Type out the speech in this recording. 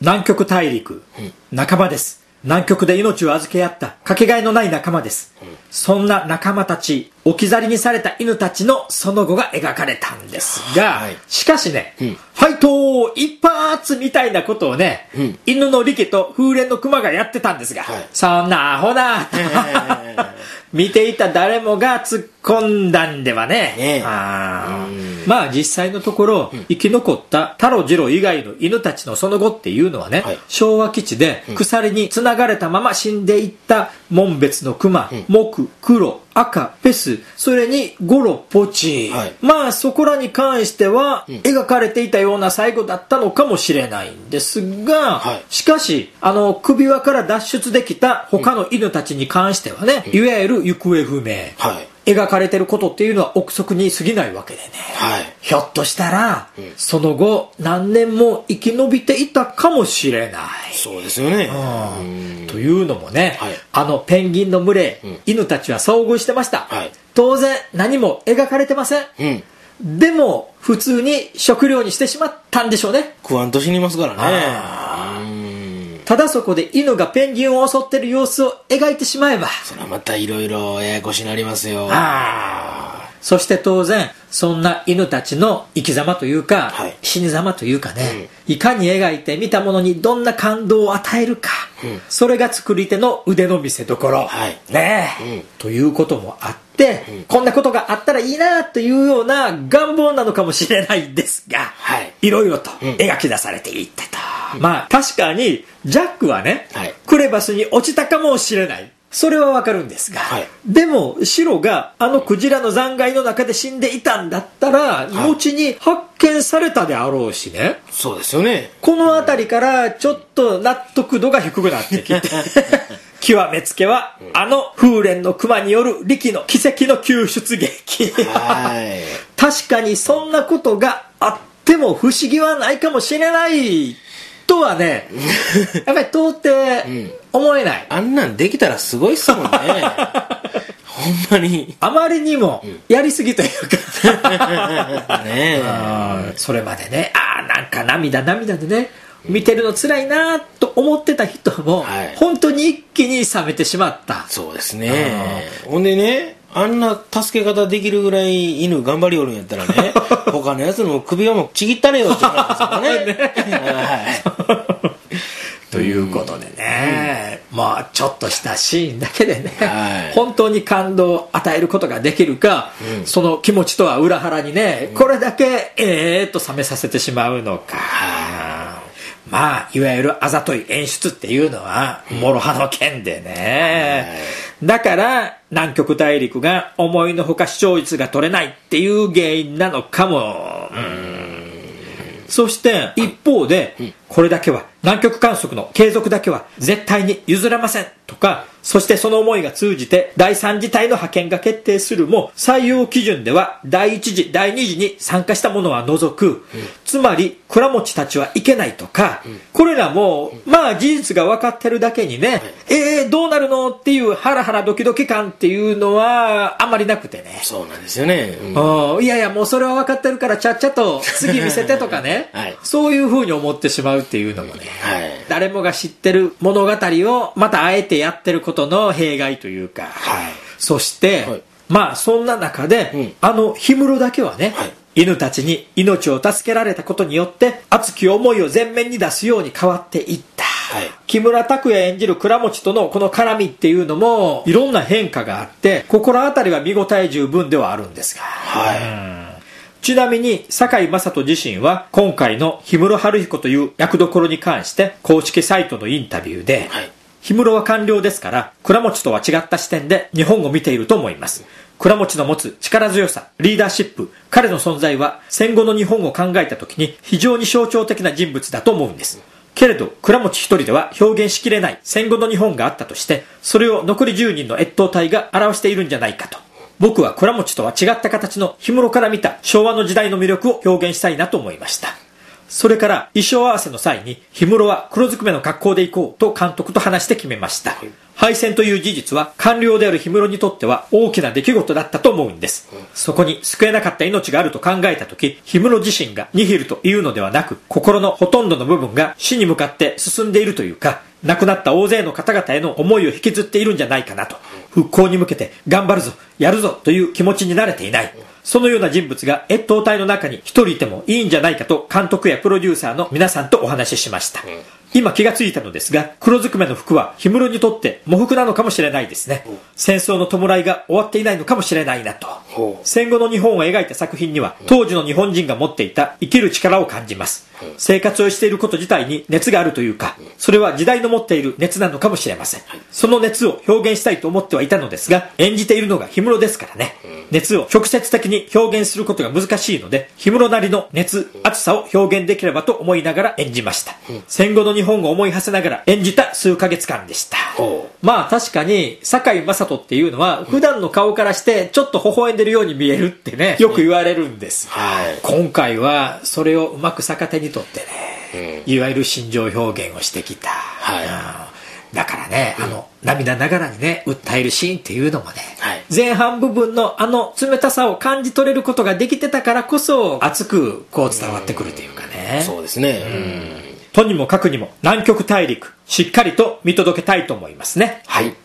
南極大陸、仲間です。南極で命を預け合ったかけがえのない仲間です、そんな仲間たち、置き去りにされた犬たちのその後が描かれたんですが、しかしね、ファイト一発みたいなことをね、犬のリケと風蓮のクマがやってたんですが、そんなアホな見ていた誰もが突っ込んだんではね。まあ実際のところ、生き残ったタロジロ以外の犬たちのその後っていうのはね、昭和基地で鎖に繋がれたまま死んでいった門別のクマ、木、黒、赤、ペス、それにゴロ、ポチ、まあそこらに関しては描かれていたような最後だったのかもしれないんですが、しかし首輪から脱出できた他の犬たちに関してはね、いわゆる行方不明、描かれてることっていうのは憶測に過ぎないわけでね、ひょっとしたら、その後何年も生き延びていたかもしれない。 そうですよね、 というのもね、ペンギンの群れ、犬たちは遭遇してました、当然何も描かれてません、でも普通に食料にしてしまったんでしょうね。 食わんと死にますからね。 ただそこで犬がペンギンを襲ってる様子を描いてしまえば、 それはまたいろいろややこしになりますよ。 そして当然そんな犬たちの生き様というか、死に様というかね、いかに描いて見たものにどんな感動を与えるか、それが作り手の腕の見せ所、ということもあって、こんなことがあったらいいなというような願望なのかもしれないですが、いろいろと描き出されていってた、まあ確かにジャックはね、クレバスに落ちたかもしれない、それはわかるんですが、でもシロがクジラの残骸の中で死んでいたんだったら、後に発見されたであろうしね。 そうですよね。 この辺りからちょっと納得度が低くなってきて極めつけは風蓮のクマによるリキの奇跡の救出劇確かにそんなことがあっても不思議はないかもしれないとはねやっぱり到底思えない、 あんなんできたらすごいっすもんねほんまにあまりにもやりすぎというかそれまでね、なんか涙でね見てるの辛いなと思ってた人も、本当に一気に冷めてしまった。 そうですね。ほんでね、あんな助け方できるぐらい犬頑張りおるんやったらね他のやつの首はもうちぎったれよって話ですからねということでね、まあちょっとしたシーンだけでね、本当に感動を与えることができるか、その気持ちとは裏腹にね、これだけと冷めさせてしまうのか、まあいわゆるあざとい演出っていうのは諸刃の剣でね、だから南極大陸が思いのほか視聴率が取れないっていう原因なのかも。そして一方で、これだけは南極観測の継続だけは絶対に譲れませんとか、そしてその思いが通じて第3次隊の派遣が決定するも、採用基準では第1次第2次に参加した者は除く、つまり倉持たちはいけないとか、これらもまあ事実が分かってるだけにね、どうなるのっていうハラハラドキドキ感っていうのはあんまりなくてね。 そうなんですよね、 いやいやもうそれは分かってるからちゃっちゃと次見せてとかね、そういう風に思ってしまうっていうのもね、誰もが知ってる物語をまたあえてやってることの弊害というか、そして、まあそんな中で、氷室だけはね、犬たちに命を助けられたことによって熱き思いを前面に出すように変わっていった、木村拓哉演じる倉持とのこの絡みっていうのもいろんな変化があって、心当たりは見応え十分ではあるんですが、ちなみに堺雅人自身は今回の氷室晴彦という役どころに関して公式サイトのインタビューで、氷室は官僚ですから倉持とは違った視点で日本を見ていると思います。倉持の持つ力強さ、リーダーシップ、彼の存在は戦後の日本を考えた時に非常に象徴的な人物だと思うんです。けれど倉持一人では表現しきれない戦後の日本があったとして、それを残り10人の越冬隊が表しているんじゃないかと。僕は倉持とは違った形の氷室から見た昭和の時代の魅力を表現したいなと思いました。 それから衣装合わせの際に氷室は黒ずくめの格好で行こうと監督と話して決めました。敗戦という事実は官僚である氷室にとっては大きな出来事だったと思うんです。そこに救えなかった命があると考えたとき、氷室自身がニヒルというのではなく、心のほとんどの部分が死に向かって進んでいるというか、亡くなった大勢の方々への思いを引きずっているんじゃないかなと。復興に向けて頑張るぞ、やるぞという気持ちに慣れていない。そのような人物が越冬隊の中に一人いてもいいんじゃないかと監督やプロデューサーの皆さんとお話ししました。今気がついたのですが、黒ずくめの服は氷室にとって喪服なのかもしれないですね。戦争の弔いが終わっていないのかもしれないなと。戦後の日本を描いた作品には当時の日本人が持っていた生きる力を感じます。生活をしていること自体に熱があるというか、それは時代の持っている熱なのかもしれません。その熱を表現したいと思ってはいたのですが、演じているのが氷室ですからね。熱を直接的に表現することが難しいので、氷室なりの熱、熱さを表現できればと思いながら演じました。戦後の日本を思い馳せながら演じた数ヶ月間でした。まあ確かに堺雅人っていうのは普段の顔からしてちょっと微笑んでるように見えるってね、よく言われるんです。今回はそれをうまく逆手にとってね、いわゆる心情表現をしてきた。だからね、涙ながらにね、訴えるシーンっていうのもね、前半部分の冷たさを感じ取れることができてたからこそ、熱くこう伝わってくるというかね。 そうですね。 とにもかくにも南極大陸、しっかりと見届けたいと思いますね。 はい。